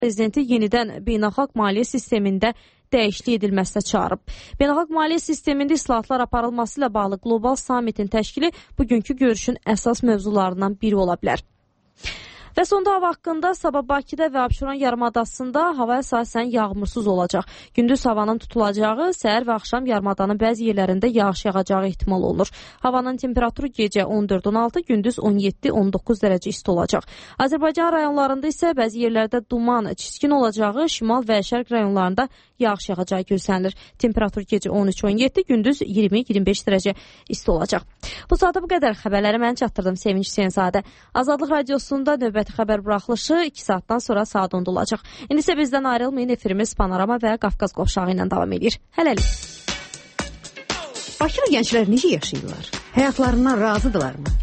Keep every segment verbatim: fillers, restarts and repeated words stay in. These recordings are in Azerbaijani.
Prezidenti yenidən beynəlxalq maliyyə sistemində dəyişiklik edilməsinə çağırıb. Beynəlxalq maliyyə sistemində islahatlar aparılması ilə bağlı qlobal sammitin təşkili bugünkü görüşün əsas mövzularından biri ola bilər. Və sonda hava haqqında sabah Bakıda və Abşeron yarımadasında hava əsasən yağmursuz olacaq. Gündüz havanın tutulacağı, səhər və axşam yarımadanın bəzi yerlərində yağış yağacağı ehtimal olunur. Havanın temperaturu gecə on dörd on altı, gündüz on yeddi on doqquz dərəcə isti olacaq. Azərbaycan rayonlarında isə bəzi yerlərdə duman, çiskin olacağı, şimal və şərq rayonlarında yağış yağacağı gözlənilir. Temperatur gecə on üç on yeddi, gündüz iyirmi iyirmi beş dərəcə isti olacaq. Bu saata bu qədər xəbərləri mən çatdırdım Sevinç Hüseynzadə. Azadlıq Radiosunda növbəti xəbər buraxılışı iki saatdan sonra saat onda olacaq. İndi isə bizdən ayrılmayın, efirimiz Panorama və Qafqaz qovşağı ilə davam edir. Hələlik. Bakılı gənclər necə yaşayırlar? Həyatlarından razıdırlarmı?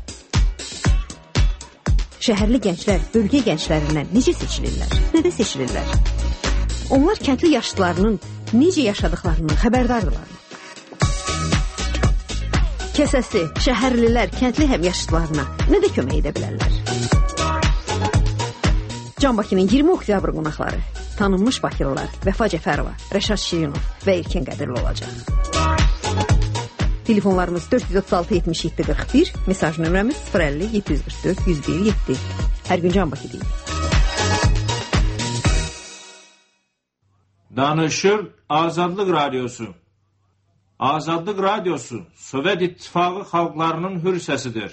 Şəhərli gənclər bölgə gənclərindən necə seçilirlər? Nədə seçilirlər? Onlar kəndli yaşlılarının necə yaşadıklarının xəbərdardırlar. Kəsəsi, şəhərlilər kəndli həmyaşıdlarına nə də kömək edə bilərlər? Can Bakının iyirmi oktyabr qonaqları, tanınmış bakılılar Vəfa Cəfərova, Rəşad Şirinov və Erkən Qədirli olacaq. Telefonlarımız dörd yüz otuz altı yetmiş yeddi qırx bir, mesaj nömrəmiz sıfır əlli yeddi yüz qırx dörd yüz bir yeddi. Hər gün Can Bakı deyil. Danışır Azadlıq Radyosu. Azadlıq Radyosu Sovet İttifaqı xalqlarının hür səsidir.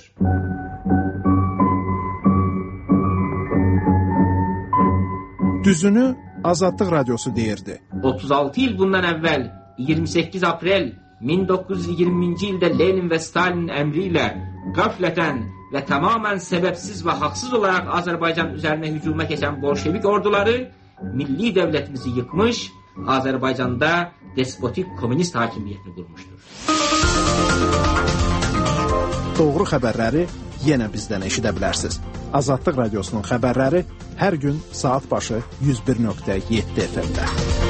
Düzünü Azadlıq Radyosu deyirdi. otuz altı il bundan əvvəl iyirmi səkkiz aprel min doqquz yüz iyirminci ildə Lenin və Stalin əmri ilə qəflətən və tamamən səbəbsiz və haqsız olaraq Azərbaycan üzərinə hücuma keçən bolşevik orduları milli dövlətimizi yıkmış, Azərbaycanda despotik komünist hakimiyyətini qurmuşdur. Doğru xəbərləri yenə bizdən eşidə bilərsiniz. Azadlıq Radiosunun xəbərləri hər gün saat başı yüz bir nöqtə yeddi F M-də.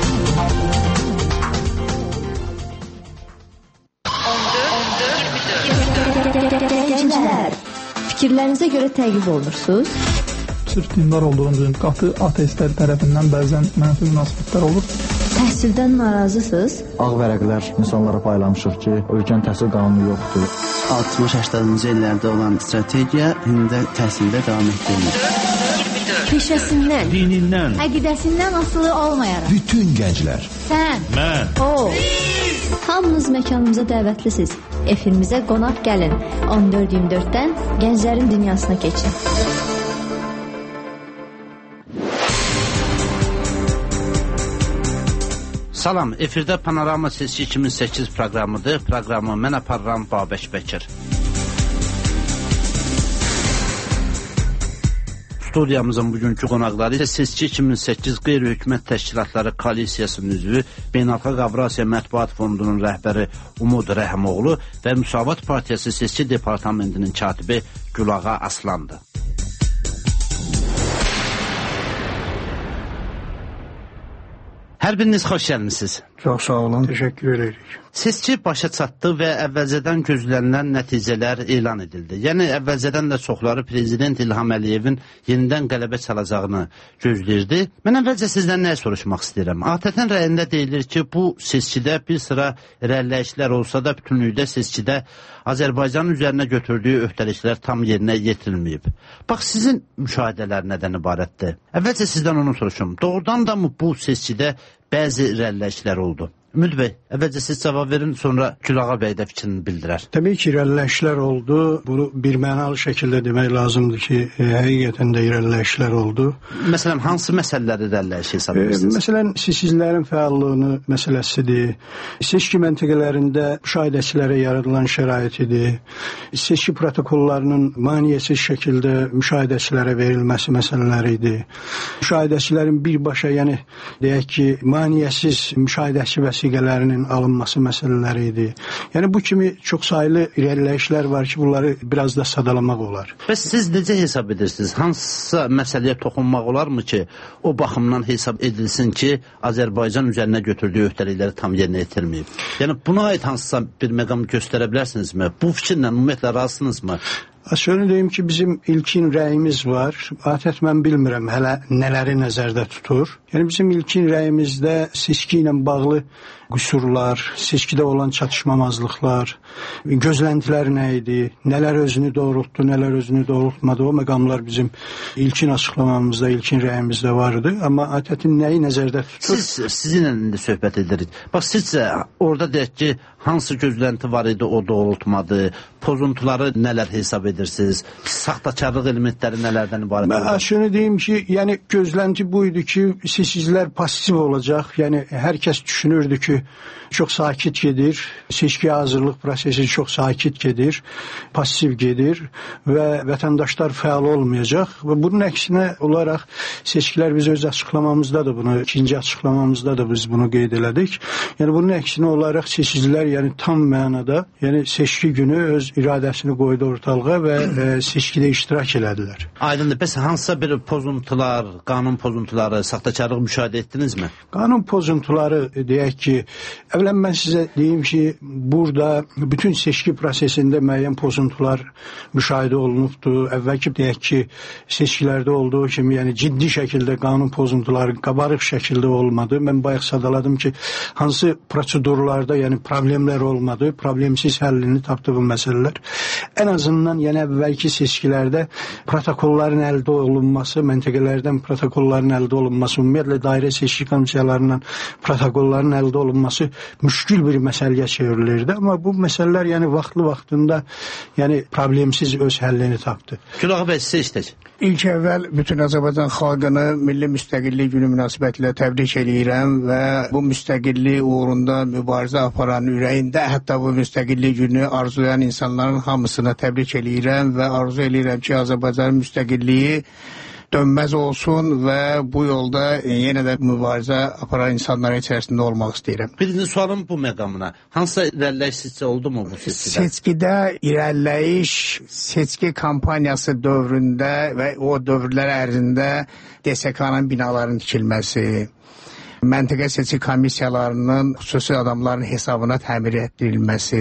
Gənclər, fikirlərinizə görə təqib olunursunuz? Sırf dindar olduğunuz qatı ateistlər tərəfindən bəzən mənfi münasibətlər olur. Təhsildən narazısınız? Ağ vərəqlər insanlara paylamışıq ki, ölkənin təhsil qanunu yoxdur. altmış səksəninci illərdə olan strategiya indi də təhsildə davam etdirilir. Peşəsindən, dinindən, əqidəsindən asılı olmayaraq. Bütün gənclər. Sən, mən, o. Hamınız məkanımıza dəvətlisiniz. Efimizə qonaq gəlin. on dörd iyirmi dörddən gənclərin dünyasına keçin. Salam, efirdə Panorama Sesi iki min səkkiz proqramıdır. Proqramı mən aparıram Babək Bəkir. Studiyamızın bugünkü qonaqları isə Seçki iki min səkkiz Qeyri-Hökumət Təşkilatları Koalisiyasının üzvü, Beynəlxalq Avrasiya Mətbuat Fondunun rəhbəri Umud Rəhimoğlu və Müsavat Partiyası Seçki Departamentinin katibi Gülağa Aslandır. Hər biriniz xoş gəlmisiniz. Çox sağ olun, təşəkkür edirik. Seçki başa çatdı və əvvəlcədən gözlənilən nəticələr elan edildi. Yəni, əvvəlcədən də çoxları Prezident İlham Əliyevin yenidən qələbə çalacağını gözləyirdi. Mən əvvəlcə sizdən nəyə soruşmaq istəyirəm? A T T-nin rəyində deyilir ki, bu seçkidə bir sıra irəliləyişlər olsa da bütünlükdə seçkidə Azərbaycanın üzərinə götürdüyü öhdəliklər tam yerinə yetirilməyib. Bax, sizin müşahidələr nədən ibarətdir? Əvvəlcə sizdən onu soruşum. Doğrudan da mı bu seçkidə bəzi irəliləyişlər oldu? Ümid bəy, əvvəlcə siz cavab verin, sonra Gülağa bəy də fikrini bildirər. Təbii ki, irəliləyişlər oldu. Bunu bir mənalı şəkildə demək lazımdır ki, e, həqiqətən də irəliləyişlər oldu. Məsələn, hansı məsələləri irəliləyiş hesab edirsiniz? E, məsələn, sisizlərin fəallığını məsələsidir. Seçki məntəqələrində müşahidəçilərə yaradılan şəraitidir. Seçki protokollarının maneəsiz şəkildə müşahidəçilərə verilməsi məsələləridir. Müşahidəçilərin birbaşa, yəni deyək ki, maneəsiz müşahidəçi vəsiqələrinin alınması məsələləri idi. Yəni bu kimi çoxsaylı irəliləyişlər var ki, bunları biraz da sadalamaq olar. Bəs siz necə hesab edirsiniz? Hansısa məsələyə toxunmaq olarmı ki, o baxımdan hesab edilsin ki, Azərbaycan üzərinə götürdüyü öhdəlikləri tam yerinə yetirməyib? Yəni buna aid hansısa bir məqam göstərə bilərsinizmi? Bu fikirlə ümumiyyətlə razısınızmı? Şöyle deyim ki, bizim ilkin rəyimiz var. Adət mən bilmirəm hələ nələri nəzərdə tutur. Yəni bizim ilkin rəyimizdə seçki ilə bağlı qüsurlar, seçkidə olan çatışmamazlıqlar, gözləntilər nə idi, nələr özünü doğrultdu, nələr özünü doğrultmadı, o məqamlar bizim ilkin açıqlamamızda, ilkin rəyimizdə vardı. Amma adətin nəyi nəzərdə tutur? Siz, sizinlə indi söhbət edirik. Bax, sizcə orada deyək ki, hansı gözlənti var idi, o doğrultmadı, pozuntuları nələr hesab edirsiniz, saxtakarlıq elementləri nələrdən ibarət? Mən şunu deyim ki, yəni gözlənti bu idi ki, seçicilər pasiv olacaq, yəni hər kəs düşünürdü ki, çox sakit gedir, seçkiyə hazırlıq prosesi çox sakit gedir, pasiv gedir və vətəndaşlar fəal olmayacaq və bunun əksinə olaraq seçkilər biz öz açıqlamamızda da bunu, ikinci açıqlamamızda da biz bunu qeyd elədik. Yəni bunun əksinə olaraq seçicilər yəni tam mənada, yəni seçki günü öz iradəsini qoydu ortalığa və e, seçkidə iştirak elədilər. Aydındır. Bəs hansısa bir pozuntular, qanun pozuntuları, saxtakarlıq müşahidə etdinizmi? Qanun pozuntuları deyək ki, əvvələn mən sizə deyim ki, burada bütün seçki prosesində müəyyən pozuntular müşahidə olunubdur. Əvvəlki deyək ki, seçkilərdə olduğu kimi, yəni ciddi şəkildə qanun pozuntuları qabarıq şəkildə olmadı. Mən bayaq sadaladım ki, hansı prosedurlarda yəni problemlər olmadı, problemsiz həllini tapdı bu məsələlər. Ən azından yəni əvvəlki seçkilərdə protokolların əldə olunması, məntəqələrdən protokolların əldə olunması, ümumiyyətlə dairə seçki komissiyalarından protokolların əldə olunması müşkül bir məsələyə çevrilirdi. Amma bu məsələlər yəni vaxtlı-vaxtında yəni problemsiz öz həllini tapdı. Gülağı bəy, sizə istək. İlk əvvəl bütün Azərbaycan xalqını Milli Müstəqillik Günü münasibətilə təbrik edirəm və bu müstəqillik uğrunda mübarizə aparan, ürəyində hətta bu müstəqillik günü arzulayan insanların hamısına təbrik edirəm və arzu edirəm ki, Azərbaycanın müstəqilliyi dönməz olsun və bu yolda yenə də mübarizə aparan insanların içərisində olmaq istəyirəm. Birinci sualım bu məqamına. Hansısa irəliləyiş sizcə oldu mu bu seçkidə? Seçkidə irəliləyiş seçki kampaniyası dövründə və o dövrlər ərzində D S K-nın binaların tikilməsi, məntəqə seçki komissiyalarının xüsusi adamların hesabına təmir etdirilməsi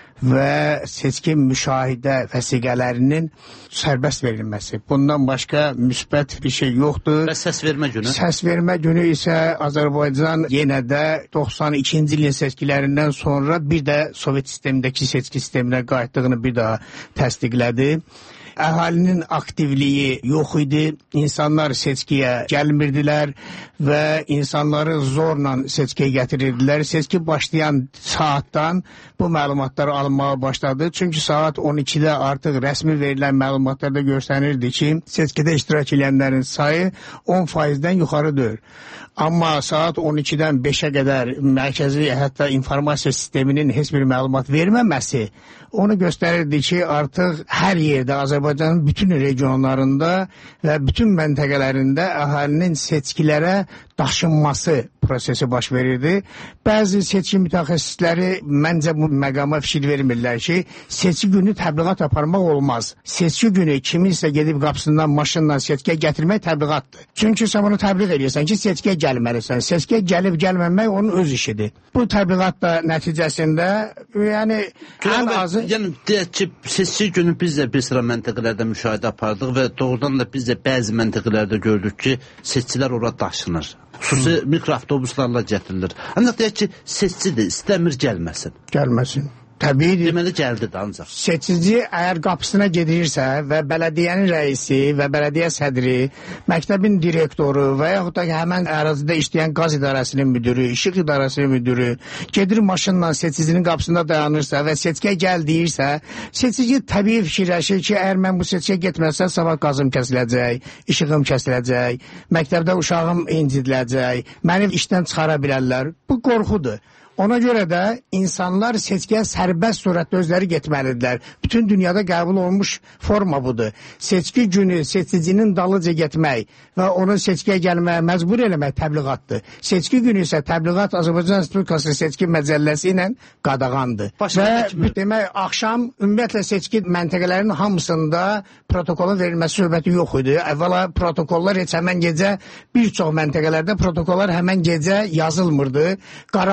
və seçki müşahidə vəsiqələrinin sərbəst verilməsi. Bundan başqa müsbət bir şey yoxdur. Və səs vermə günü? Səs vermə günü isə Azərbaycan yenə də doxsan ikinci ilin seçkilərindən sonra bir də Sovet sistemindəki seçki sisteminə qayıtdığını bir daha təsdiqlədi. Əhalinin aktivliyi yox idi, insanlar seçkiyə gəlmirdilər və insanları zorla seçkiyə gətirirdilər. Seçki başlayan saatdan bu məlumatları almağa başladı. Çünki saat on ikidə artıq rəsmi verilən məlumatlarda göstərirdi ki, seçkidə iştirak edənlərin sayı on faizdən yuxarıdır. Amma saat on ikidən beşə qədər mərkəzi hətta informasiya sisteminin heç bir məlumat verməməsi onu göstərirdi ki, artıq hər yerdə Azərbaycanın bütün regionlarında və bütün məntəqələrində əhalinin seçkilərə daşınması prosesi baş verirdi. Bəzi seçki mütəxəssisləri məncə bu məqama fikir vermirlər ki, seçki günü təbliğat aparmaq olmaz. Seçki günü kiminsə gedib qapısından maşınla seçkiyə gətirmək təbliğatdır. Çünki sən bunu təbliğ edirsən ki, seçkiyə gəlməlisən. Seçkiyə gəlib gəlməmək onun öz işidir. Bu təbliğat da nəticəsində yəni ən azı yəni deyək ki, seçki günü biz də bir sıra məntəqələrdə müşahidə apardıq və doğrudan da biz də bəzi məntəqələrdə gördük ki, seçkilər ora daşınır. Xüsusi mikroavtobuslarla gətirilir. Ancaq deyək ki, seçicidir, istəmir gəlməsin. Gəlməsin. Təbii. Deməli gəldi də ancaq. Seçici əgər qapısına gedirsə və bələdiyyənin rəisi və bələdiyyə sədri, məktəbin direktoru və yaxud da həmən ərazidə işləyən qaz idarəsinin müdürü, işıq idarəsinin müdürü gedir maşınla seçicinin qapısında dayanırsa və seçkiyə gəl deyirsə, seçici təbii fikirləşir ki, əgər mən bu seçkiyə getməsə, sabah qazım kəsiləcək, işığım kəsiləcək, məktəbdə uşağım incidiləcək, məni işdən çıxara bilərlər. Bu qorxudur. Ona görə də insanlar seçkiyə sərbəst surətdə özləri getməlidirlər. Bütün dünyada qəbul olunmuş forma budur. Seçki günü seçicinin dalıca getmək və onun seçkiyə gəlməyə məcbur eləmək təbliğatdır. Seçki günü isə təbliğat Azərbaycan Respublikası seçki məcəlləsi ilə qadağandır. Başa və demək, axşam ümumiyyətlə seçki məntəqələrinin hamısında protokolun verilməsi söhbəti yox idi. Əvvəla protokollar heç həmən gecə bir çox məntəqələrdə protokollar həmən gecə yazılmırdı. Qaralama yazılırdı.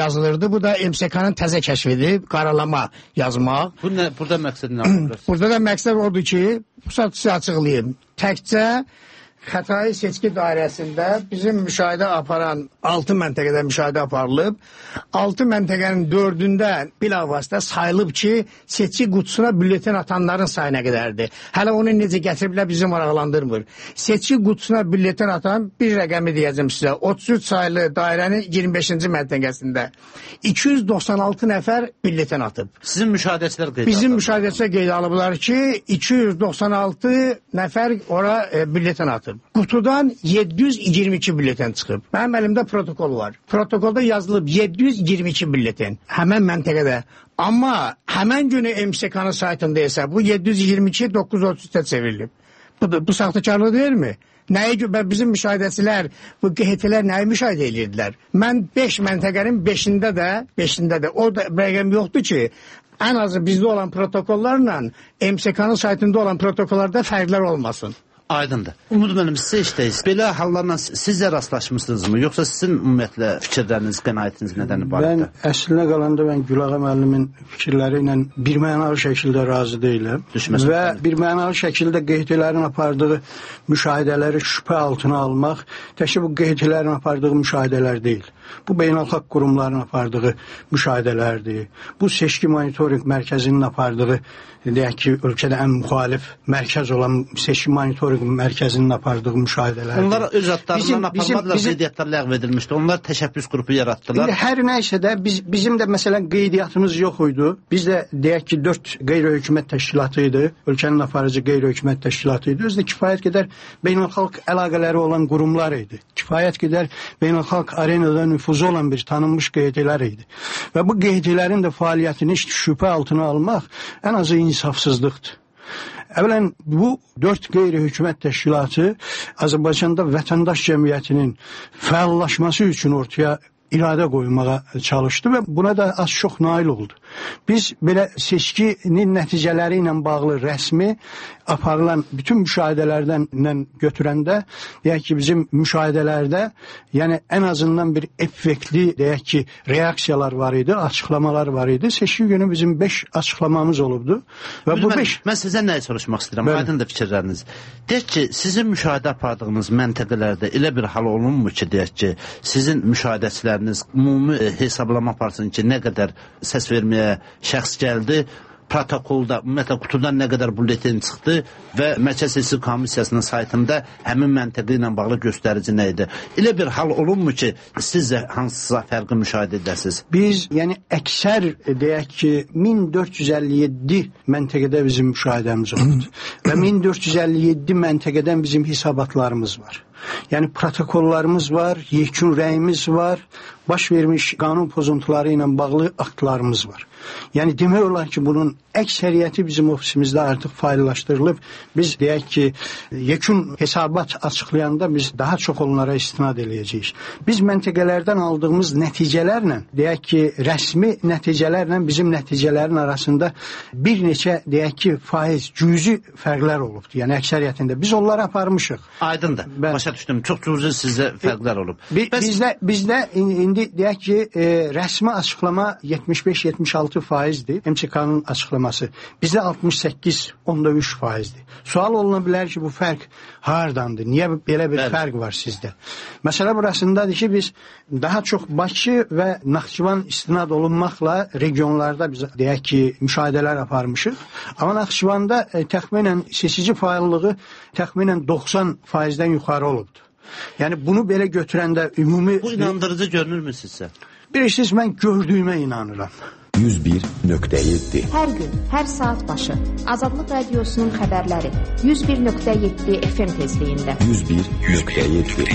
yazılırdı. Bu da M S K-nın təzə kəşfidir, qaralama yazmaq. Bu nə, burada məqsəd nə olur? Burada da məqsəd odur ki, bu saat sizə açıqlayayım. Təkcə Xətai seçki dairəsində bizim müşahidə aparan altı məntəqədə müşahidə aparılıb. altı məntəqənin dördündə bilavasitə sayılıb ki, seçki qutusuna bülletin atanların sayına qədərdir. Hələ onu necə gətiriblər bizi maraqlandırmır. Seçki qutusuna bülletin atan bir rəqəmi deyəcəm sizə. otuz üç sayılı dairənin iyirmi beşinci məntəqəsində iki yüz doxsan altı nəfər bülletin atıb. Sizin müşahidəçilər qeyd Bizim müşahidəçilər qeyd alıblar ki, iki yüz doxsan altı nəfər ora e, bülletin atıb. Qutudan yeddi yüz iyirmi iki bülletin çıxıb. Mənim əlimdə protokol var. Protokolda yazılıb yeddi yüz iyirmi iki bülletin. Həmən məntəqədə. Amma həmən günü M S K-nın saytında isə bu yeddi yüz iyirmi iki doqquz yüz otuz üçə çevrilib. Bu, bu saxtakarlıq deyilmi? Nəyə görə bizim müşahidəçilər, bu Q H T-lər nəyi müşahidə edirdilər? Mən beş məntəqənin beşində də, beşində də o da rəqəm yoxdur ki, ən azı bizdə olan protokollarla M S K-nın saytında olan protokollarda fərqlər olmasın. Aydındır. Umud müəllim, sizə işdəyiz. Belə hallarla siz də rastlaşmışsınızmı? Yoxsa sizin ümumiyyətlə fikirləriniz, qənaətiniz nədən ibarətdir? Mən əslinə qalanda mən Gülağa müəllimin fikirləri ilə birmənalı şəkildə razı deyiləm. Düşməsin. Və birmənalı şəkildə Q H T-lərin apardığı müşahidələri şübhə altına almaq, təkcə bu Q H T-lərin apardığı müşahidələr deyil. Bu beynəlxalq qurumların apardığı müşahidələrdir. Bu seçki monitorinq mərkəzinin apardığı, deyək ki, ölkədə ən müxalif mərkəz olan seçki monitorinq mərkəzinin apardığı müşahidələrdir. Onlar öz adlarından aparmadılar, qeydiyyatlar ləğv edilmişdi. Onlar təşəbbüs qrupu yaratdılar. Hər nəysə də biz, bizim də məsələn qeydiyyatımız yox idi. Biz də deyək ki, dörd qeyri-hökumət təşkilatı idi. Ölkənin aparıcı qeyri-hökumət təşkilatı idi. Özdə kifayət qədər beynəlxalq əlaqələri olan qurumlar idi. Kifayət qədər beynəlxalq arenada nüfuzu olan bir tanınmış Q H T-lər idi. Və bu Q H T-lərin də fəaliyyətini şübhə altına almaq ən azı insafsızlıqdır. Əvvələn, bu dörd qeyri-hökumət təşkilatı Azərbaycanda vətəndaş cəmiyyətinin fəallaşması üçün ortaya iradə qoymağa çalışdı və buna da az çox nail oldu. Biz belə seçkinin nəticələri ilə bağlı rəsmi aparılan bütün müşahidələrdən götürəndə, deyək ki, bizim müşahidələrdə yəni ən azından bir effektli, deyək ki, reaksiyalar var idi, açıqlamalar var idi. Seçki günü bizim beş açıqlamamız olubdu. Və Bil, bu mən, beş... mən sizə nəyi soruşmaq istəyirəm? Aydın da fikirləriniz. Deyək ki, sizin müşahidə apardığınız məntəqələrdə elə bir hal olunmu ki, deyək ki, sizin müşahidəçiləriniz ümumi hesablama aparsın ki, nə qədər səs verməyə şəxs gəldi, protokolda, ümumiyyətlə qutudan nə qədər bulletin çıxdı və Mərkəz Seçki Komissiyasının saytında həmin məntəqə ilə bağlı göstərici nə idi? Elə bir hal olunmu ki, siz də hansısa fərqi müşahidə edəsiniz? Biz, yəni əksər, deyək ki, min dörd yüz əlli yeddi məntəqədə bizim müşahidəmiz oldu. Və min dörd yüz əlli yeddi məntəqədən bizim hesabatlarımız var. Yəni protokollarımız var, yekun rəyimiz var, baş vermiş qanun pozuntuları ilə bağlı aktlarımız var. Yəni demək olar ki, bunun əksəriyyəti bizim ofisimizdə artıq faillaşdırılıb. Biz deyək ki, yekun hesabat açıqlayanda biz daha çox onlara istinad eləyəcəyik. Biz məntəqələrdən aldığımız nəticələrlə, deyək ki, rəsmi nəticələrlə bizim nəticələrin arasında bir neçə, deyək ki, faiz, cüzi fərqlər olubdur. Yəni əksəriyyətində. Biz onları aparmışıq. Aydındır. Ben... Başa düşdüm. Çox cüzi sizdə fərqlər olub. Bi Bəs... Bizdə, bizdə indi deyək ki, e, rəsmi açıqlama yetmiş beş yetmiş altı faizdir. M S K-nın açıqlaması. Bizdə altmış səkkiz onda üç faizdir. Sual oluna bilər ki, bu fərq hardandır? Niyə belə bir Bəli. fərq var sizdə? Məsələ burasındadır ki, biz daha çox Bakı və Naxçıvan istinad olunmaqla regionlarda biz deyək ki, müşahidələr aparmışıq. Amma Naxçıvanda e, təxminən seçici faillığı təxminən doxsan faizdən yuxarı olubdur. Yəni bunu belə götürəndə ümumi... Bu inandırıcı görünürmü sizsə? Bilirsiniz, mən gördüyümə inanıram. yüz bir nöqtə yeddi Hər gün, hər saat başı Azadlıq Radiosunun xəbərləri yüz bir nöqtə yeddi F M tezliyində. yüz bir nöqtə yeddi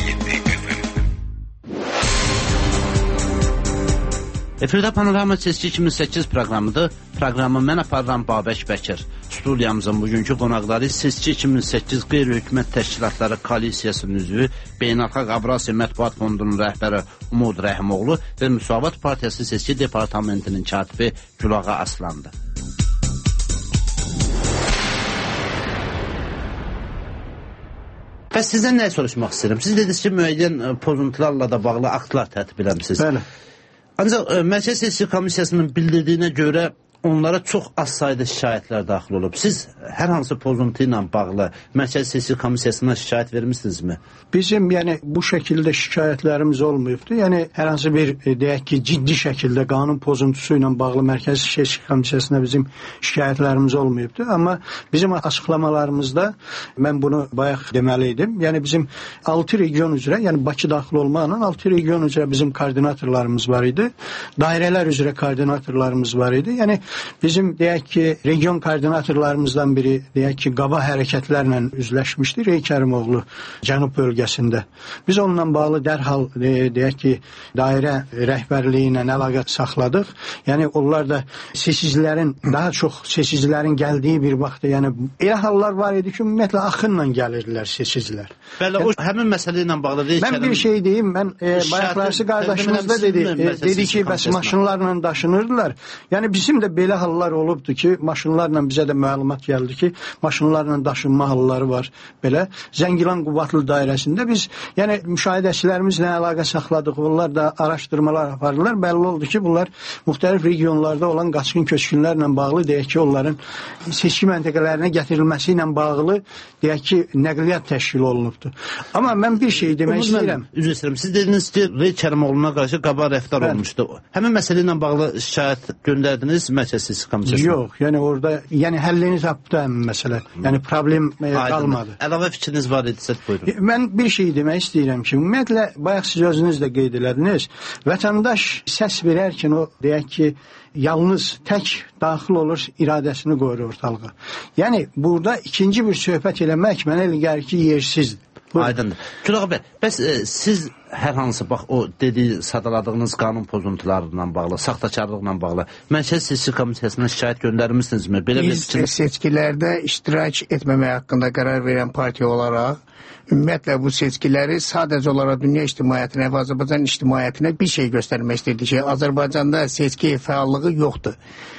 Efirdə Panorama Seçki iki min səkkiz proqramıdır. Proqramı mən aparıram Babək Bəkir. Studiyamızın bugünkü qonaqları Seçki iki min səkkiz Qeyri-Hökumət Təşkilatları Koalisiyasının üzvü, Beynəlxalq Avrasiya Mətbuat Fondunun rəhbəri Umud Rəhimoğlu və Müsavat Partiyası Seçki Departamentinin katibi Gülağa Aslandı. Və sizdən nə soruşmaq istəyirəm? Siz dediniz ki, müəyyən pozuntularla da bağlı aktlar tərtib eləmişsiniz. Bəli. Ancaq e, Mərkəzi Seçki Komissiyasının bildirdiyinə görə onlara çox az sayda şikayətlər daxil olub. Siz hər hansı pozuntu ilə bağlı Mərkəzi Seçki Komissiyasına şikayət vermişsinizmi? Bizim yəni bu şəkildə şikayətlərimiz olmayıbdı. Yəni hər hansı bir e, deyək ki, ciddi şəkildə qanun pozuntusu ilə bağlı Mərkəzi Seçki Komissiyasına bizim şikayətlərimiz olmayıbdı. Amma bizim açıqlamalarımızda mən bunu bayaq deməli idim. Yəni bizim altı region üzrə, yəni Bakı daxil olmaqla altı region üzrə bizim koordinatorlarımız var idi. Dairələr üzrə koordinatorlarımız var idi. Yəni bizim deyək ki, region koordinatorlarımızdan biri deyək ki, qaba hərəkətlərlə üzləşmişdi Rey Kərimoğlu Cənub bölgəsində. Biz onunla bağlı dərhal deyək ki, dairə rəhbərliyi ilə əlaqə saxladıq. Yəni onlar da seçicilərin, daha çox seçicilərin gəldiyi bir vaxtda, yəni elə hallar var idi ki, ümumiyyətlə axınla gəlirdilər seçicilər. Bəli, o həmin məsələ ilə bağlı Rey Mən bir şey deyim, mən e, bayaqlarsı qardaşımız da dedi, e, dedi ki, bəs maşınlarla daşınırdılar. Yəni bizim də belə hallar olubdu ki, maşınlarla bizə də məlumat gəldi ki, maşınlarla daşınma halları var. Belə Zəngilan Qubadlı dairəsində biz, yəni müşahidəçilərimizlə əlaqə saxladıq. Bunlar da araşdırmalar apardılar. Bəlli oldu ki, bunlar müxtəlif regionlarda olan qaçqın köçkünlərlə bağlı, deyək ki, onların seçki məntəqələrinə gətirilməsi ilə bağlı, deyək ki, nəqliyyat təşkil olunubdu. Amma mən bir şey demək Umuz istəyirəm. Üzr istəyirəm. Siz dediniz ki, Rey Kərimoğlu'na qarşı qaba rəftar Bəli. olmuşdu. Həmin məsələ ilə bağlı şikayət göndərdiniz Mərkəzi Seçki Komissiyasına? Yox, yəni orada, yəni həllini tapdı həmin məsələ. Yəni problem e, qalmadı. Əlavə fikriniz var idisə, buyurun. Mən bir şey demək istəyirəm ki, ümumiyyətlə, bayaq siz özünüz də qeyd elədiniz, vətəndaş səs verərkən o, deyək ki, yalnız tək daxil olur, iradəsini qoyur ortalığa. Yəni, burada ikinci bir söhbət eləmək mənə elə gəlir ki, yersizdir. Aydındır. Gülağa bəy, bəs e, siz hər hansı, bax, o dediyi, sadaladığınız qanun pozuntularla bağlı, saxtakarlıqla bağlı Mərkəzi Seçki Komissiyasına şikayət göndərmişsinizmi? Belə Biz bir seçkilərdə iştirak etməmək haqqında qərar verən partiya olaraq, ümumiyyətlə bu seçkiləri sadəcə olaraq dünya ictimaiyyətinə və Azərbaycan ictimaiyyətinə bir şey göstərmək istəyirdi ki, Azərbaycanda seçki fəallığı yoxdur.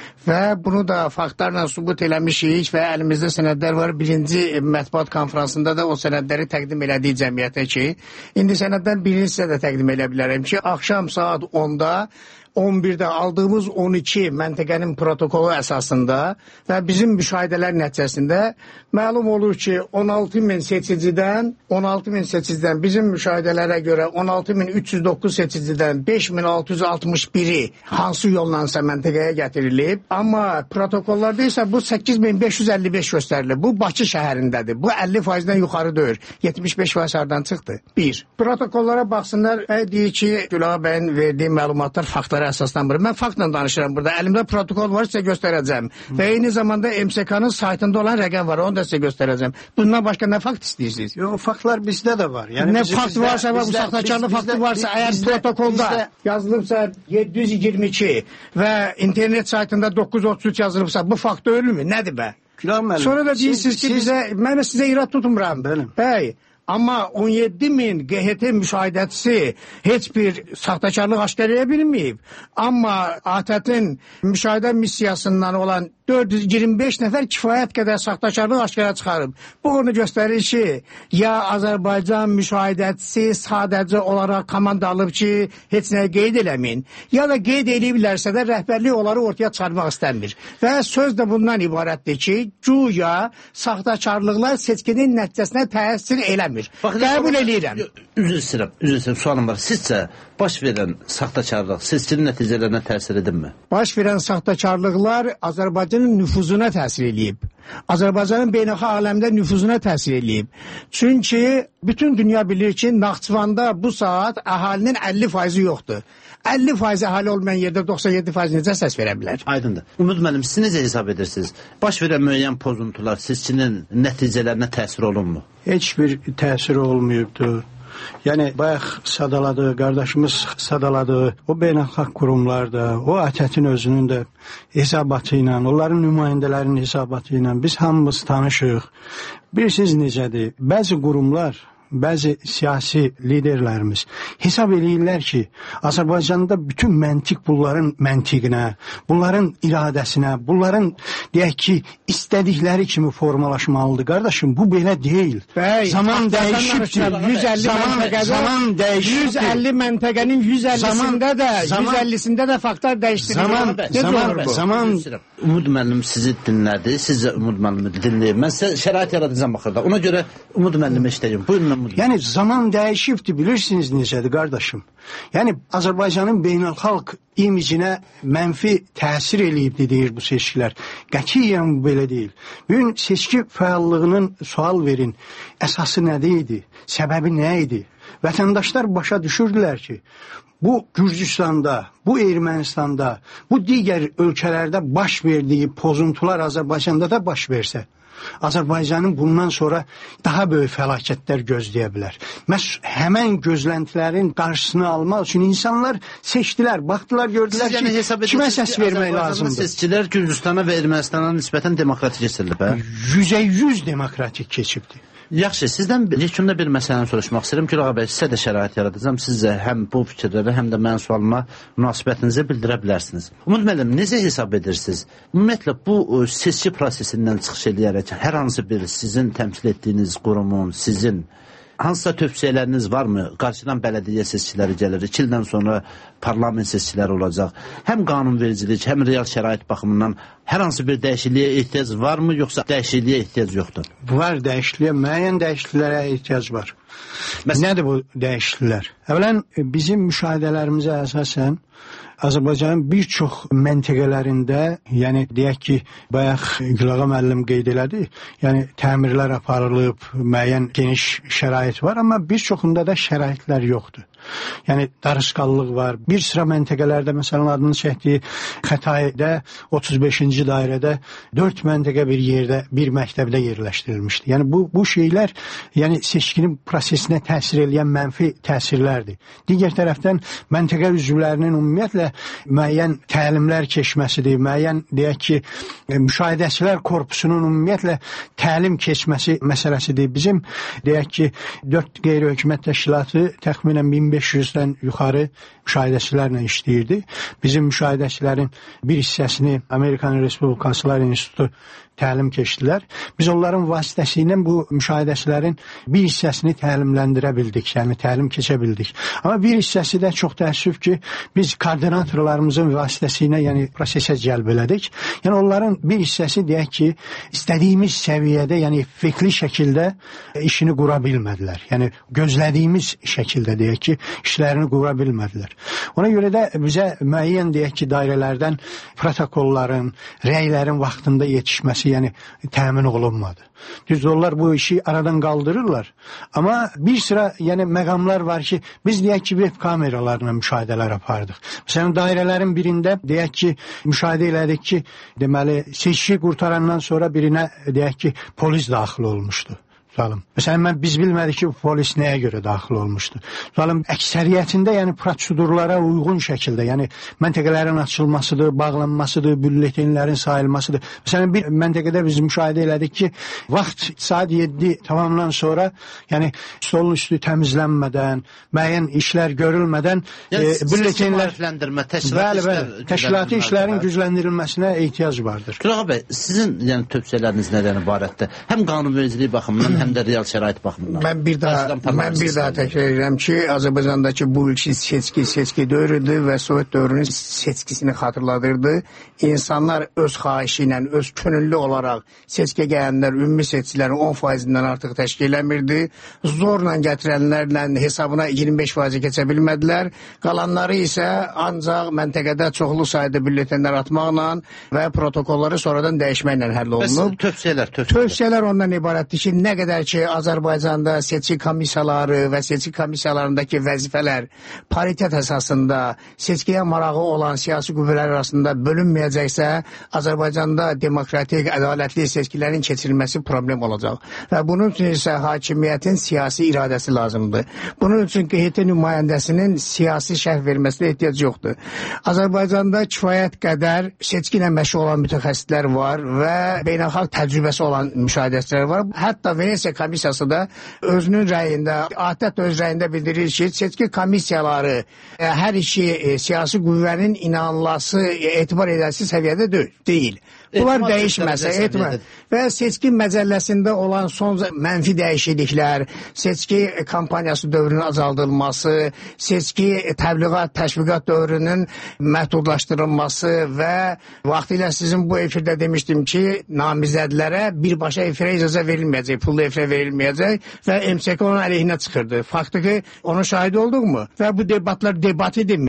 Və bunu da faktlarla sübut eləmişik və əlimizdə sənədlər var. Birinci mətbuat konferansında da o sənədləri təqdim elədiyi cəmiyyətə ki, indi sənəddən birini sizə də təqdim elə bilərəm ki, axşam saat onda on birdə aldığımız on iki məntəqənin protokolu əsasında və bizim müşahidələr nəticəsində məlum olur ki, on altı min seçicidən, on altı min seçicidən bizim müşahidələrə görə on altı min üç yüz doqquz seçicidən beş min altı yüz altmış biri hansı yollansa məntəqəyə gətirilib. Amma protokollarda isə bu səkkiz min beş yüz əlli beş göstərilir. Bu Bakı şəhərindədir. Bu əlli faizdən yuxarı deyil. yetmiş beş faiz hardan çıxdı? Bir. Protokollara baxsınlar və deyir ki, Gülağa bəyin verdiyi məlumatlar faktlara əsaslanmır. Mən faktla danışıram burada. Əlimdə protokol var, sizə göstərəcəm. Hmm. Və eyni zamanda M S K-nın saytında olan rəqəm var, onu da sizə göstərəcəm. Bundan başqa nə fakt istəyirsiniz? Yox, faktlar bizdə də var. Yəni nə fakt varsa və bu saxtakarlıq faktı varsa, əgər bizdə, protokolda bizdə... yazılıbsa yeddi yüz iyirmi iki və internet saytında doqquz yüz otuz üç yazılıbsa, bu fakt ölmü? Nədir bə? Sonra da deyirsiniz ki, siz... bizə, mən sizə irad tutmuram. Benim. Bəy. Amma on yeddi min G H T müşahidətçisi heç bir saxtakarlıq aşkar edə bilməyib. Amma A T T-in müşahidə missiyasından olan dörd yüz iyirmi beş nəfər kifayət qədər saxtakarlıq aşkara çıxarıb. Bu onu göstərir ki, ya Azərbaycan müşahidətçisi sadəcə olaraq komanda alıb ki, heç nəyə qeyd eləməyin, ya da qeyd ediblərsə də rəhbərlik onları ortaya çıxarmaq istəmir. Və söz də bundan ibarətdir ki, güya saxtakarlıqlar seçkinin nəticəsinə təsir eləmir. Qəbul edirəm. Üzr istəyirəm, üzr istəyirəm, sualım var. Sizcə baş verən saxtakarlıq seçkinin nəticələrinə təsir edinmi? Baş verən saxtakarlıqlar Azərbaycanın nüfuzuna təsir edib. Azərbaycanın beynəlxalq aləmdə nüfuzuna təsir edib. Çünki bütün dünya bilir ki, Naxçıvanda bu saat əhalinin əlli faizi yoxdur. əlli faiz əhali olmayan yerdə doxsan yeddi faiz necə səs verə bilər? Aydındır. Umud müəllim, siz necə hesab edirsiniz? Baş verən müəyyən pozuntular seçkinin nəticələrinə təsir olunmu? Heç bir təsir olmayıbdır. Yəni, bayaq sadaladığı, qardaşımız sadaladığı o beynəlxalq qurumlarda, o A T T-in özünün də hesabatı ilə, onların nümayəndələrinin hesabatı ilə biz hamımız tanışıq. Bilirsiniz necədir? Bəzi qurumlar bəzi siyasi liderlərimiz hesab edirlər ki, Azərbaycanda bütün məntiq bunların məntiqinə, bunların iradəsinə, bunların deyək ki, istədikləri kimi formalaşmalıdır. Qardaşım, bu belə deyil. Bəy, zaman dəyişibdir. yüz əlli zaman, məntəqədə, zaman dəyişibdir. yüz əlli məntəqənin yüz əllisində də, yüz əllisində də faktlar dəyişdirilir. Zaman, zaman, zaman, Umud müəllim sizi dinlədi, siz də Umud müəllimi dinləyin. Mən sizə şərait yaradacağım baxırda. Ona görə Umud müəllimi işləyim. Buyurun Umud. Yəni zaman dəyişibdir, bilirsiniz necədir qardaşım. Yəni Azərbaycanın beynəlxalq imicinə mənfi təsir eləyibdi deyir bu seçkilər. Qətiyyən belə deyil. Bugün seçki fəallığının sual verin, əsası nədə idi, səbəbi nə idi? Vətəndaşlar başa düşürdülər ki, bu Gürcüstanda, bu Ermənistanda, bu digər ölkələrdə baş verdiyi pozuntular Azərbaycanda da baş versə, Azərbaycanın bundan sonra daha böyük fəlakətlər gözləyə bilər. Məhz həmən gözləntilərin qarşısını almaq üçün insanlar seçdilər, baxdılar, gördülər ki, yəni kimə səs vermək lazımdır. Seçkilər Gürcüstana və Ermənistana nisbətən demokratik keçirilib, hə? Yüzə yüz demokratik keçibdir. Yaxşı, sizdən yekunda bir məsələni soruşmaq istəyirəm. Gülağa bəy, sizə də şərait yaradacağım. Siz də həm bu fikirlərə, həm də mənim sualıma münasibətinizi bildirə bilərsiniz. Umud müəllim, necə hesab edirsiniz? Ümumiyyətlə, bu seçki prosesindən çıxış edərək hər hansı bir sizin təmsil etdiyiniz qurumun, sizin hansısa tövsiyələriniz varmı? Qarşıdan bələdiyyə seçkiləri gəlir, iki ildən sonra parlament seçkiləri olacaq. Həm qanunvericilik, həm real şərait baxımından hər hansı bir dəyişikliyə ehtiyac varmı, yoxsa dəyişikliyə ehtiyac yoxdur? Var dəyişikliyə, müəyyən dəyişikliklərə ehtiyac var. Məsələn, nədir bu dəyişikliklər? Əvvələn, bizim müşahidələrimizə əsasən Azərbaycanın bir çox məntəqələrində, yəni deyək ki, bayaq Gülağa müəllim qeyd elədi, yəni təmirlər aparılıb, müəyyən geniş şərait var, amma bir çoxunda da şəraitlər yoxdur. Yəni darısqallıq var. Bir sıra məntəqələrdə, məsələn, adını çəkdiyi Xətaydə otuz beşinci dairədə dörd məntəqə bir yerdə, bir məktəbdə yerləşdirilmişdi. Yəni bu bu şeylər, yəni seçkinin prosesinə təsir edən mənfi təsirlərdir. Digər tərəfdən məntəqə üzvlərinin ümumiyyətlə müəyyən təlimlər keçməsidir, müəyyən deyək ki, müşahidəçilər korpusunun ümumiyyətlə təlim keçməsi məsələsidir. Bizim deyək ki, dörd qeyri-hökumət təşkilatı təxminən min beş yüzdən yuxarı müşahidəçilərlə işləyirdi. Bizim müşahidəçilərin bir hissəsini Amerikan Respublikaçılar İnstitutu təlim keçdilər. Biz onların vasitəsilə bu müşahidəçilərin bir hissəsini təlimləndirə bildik, yəni təlim keçə bildik. Amma bir hissəsi də çox təəssüf ki, biz koordinatorlarımızın vasitəsilə, yəni prosesə cəlb elədik. Yəni onların bir hissəsi deyək ki, istədiyimiz səviyyədə, yəni effektli şəkildə işini qura bilmədilər. Yəni gözlədiyimiz şəkildə deyək ki, işlərini qura bilmədilər. Ona görə də bizə müəyyən deyək ki, dairələrdən protokolların, rəylərin vaxtında yetişməsi yəni təmin olunmadı. Düzdür, onlar bu işi aradan qaldırırlar. Amma bir sıra yəni məqamlar var ki, biz deyək ki, web kameralarla müşahidələr apardıq. Məsələn, dairələrin birində deyək ki, müşahidə elədik ki, deməli, seçki qurtarandan sonra birinə deyək ki, polis daxil olmuşdu. Zalim. Məsələn, mən biz bilmədik ki, polis nəyə görə daxil olmuşdu. Zalim, əksəriyyətində, yəni prosedurlara uyğun şəkildə, yəni məntəqələrin açılmasıdır, bağlanmasıdır, bülletenlərin sayılmasıdır. Məsələn, bir məntəqədə biz müşahidə elədik ki, vaxt saat yeddi tamamdan sonra, yəni stolun üstü təmizlənmədən, müəyyən işlər görülmədən, yəni, e, bülletenlər, təşkilatı, bəli, təşkilatı işlərin gücləndirilməsinə ehtiyac vardır. Gülağa bəy, sizin yəni, tövsiyələriniz nədən ibarətdir? Həm qanunvericilik baxımından, həm də real şərait baxımından. Mən bir daha, mən bir daha təkrar edirəm ki, Azərbaycandakı bu ilki seçki, seçki dövrüdür və Sovet dövrünün seçkisini xatırladırdı. İnsanlar öz xahişi ilə, öz könüllü olaraq seçkiyə gələnlər ümumi seçkilərin on faizindən artıq təşkil eləmirdi. Zorla gətirənlərlə hesabına iyirmi beş faizi keçə bilmədilər. Qalanları isə ancaq məntəqədə çoxlu sayda bülletenlər atmaqla və protokolları sonradan dəyişməklə həll olunub. Bəs tövsiyələr, tövsiyələr. Tövsiyələr ondan ibarətdir ki, nə qədər ki, Azərbaycanda seçki komissiyaları və seçki komissiyalarındakı vəzifələr paritet əsasında seçkiyə marağı olan siyasi qüvvələr arasında bölünməyəcəksə, Azərbaycanda demokratik, ədalətli seçkilərin keçirilməsi problem olacaq. Və bunun üçün isə hakimiyyətin siyasi iradəsi lazımdır. Bunun üçün qeyri nümayəndəsinin siyasi şərh verməsinə ehtiyac yoxdur. Azərbaycanda kifayət qədər seçki ilə məşğul olan mütəxəssislər var və beynəlxalq təcrübəsi olan müşahidəçilər var. Hətta Venesiya Venesiya komissiyası da özünün rəyində, adət öz rəyində bildirir ki, seçki komissiyaları e, hər iki e, siyasi qüvvənin inanılası, e, etibar edilməsi səviyyədə deyil. Bunlar Etibar dəyişməsə, etibar və seçki məcəlləsində olan son mənfi dəyişikliklər, seçki kampaniyası dövrünün azaldılması, seçki təbliğat, təşviqat dövrünün məhdudlaşdırılması və vaxtilə sizin bu efirdə demişdim ki, namizədlərə birbaşa efirə icazə verilməyəcək, pullu efirə verilməyəcək və M S K onun əleyhinə çıxırdı. Faktı ki, onun şahidi olduq mu? Və bu debatlar debat edilmir.